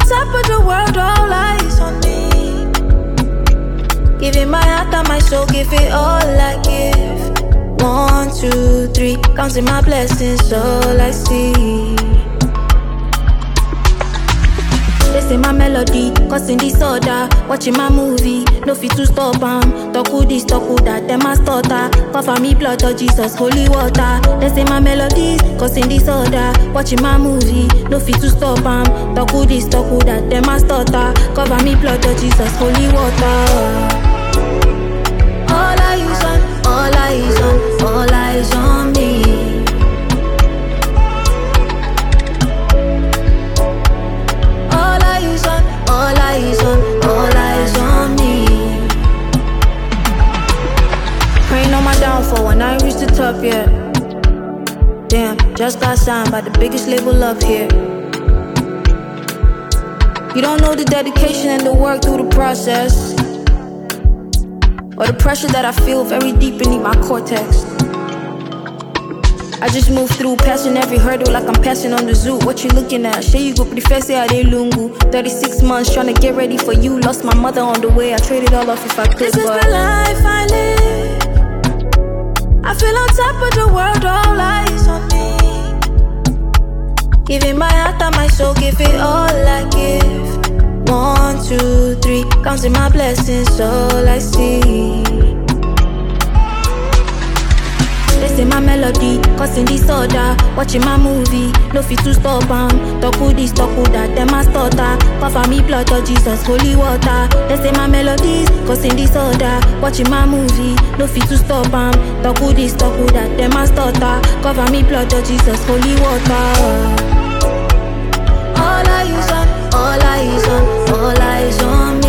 top of the world, all eyes on me. Giving my heart and my soul, give it all I give. 1, 2, 3, counting my blessings, all I see. They say my melody, causing disorder. Watching my movie, no fit to stop talk who this, talk who that, them a stutter. Cover me blood of Jesus, holy water. They say my melodies, causing disorder. Watching my movie, no fit to stop talk who this, talk who that, them a stutter. Cover me blood of Jesus, holy water. All eyes on, all eyes on, all eyes on me. All eyes on, all eyes on, all eyes on me. Praying on my downfall when I ain't reached the top yet. Damn, just got signed by the biggest label up here. You don't know the dedication and the work through the process, or the pressure that I feel very deep beneath my cortex. I just move through, passing every hurdle like I'm passing on the zoo. What you looking at? Shey you go pretty fast, say I dey lungu. 36 months trying to get ready for you. Lost my mother on the way, I traded all off if I could. This is my life I live. I feel on top of the world, all eyes on me. Giving my heart and my soul, give it all I give. 1, 2, 3, counting my blessings, all I see. They say my melody, causing disorder. Watching my movie, no fit to stop talk who this, talk who that, them a stutter. Cover me blood of Jesus, holy water. They say my melodies, causing disorder. Watching my movie, no fit to stop talk who this, talk who that, them a stutter. Cover me blood of Jesus, holy water. All eyes on, all eyes on, all eyes on me.